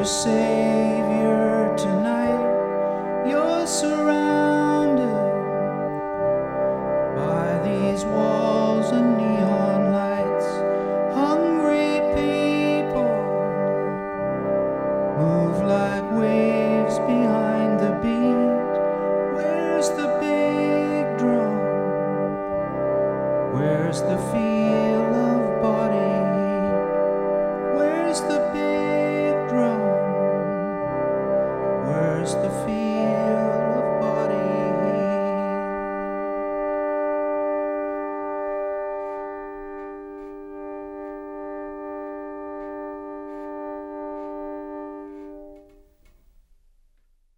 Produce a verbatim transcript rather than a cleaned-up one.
your Savior tonight. You're surrounded by these walls and neon lights. Hungry people move like waves behind the beat. Where's the big drum? Where's the feel of body heat? Where's the big drum? Where's the feel?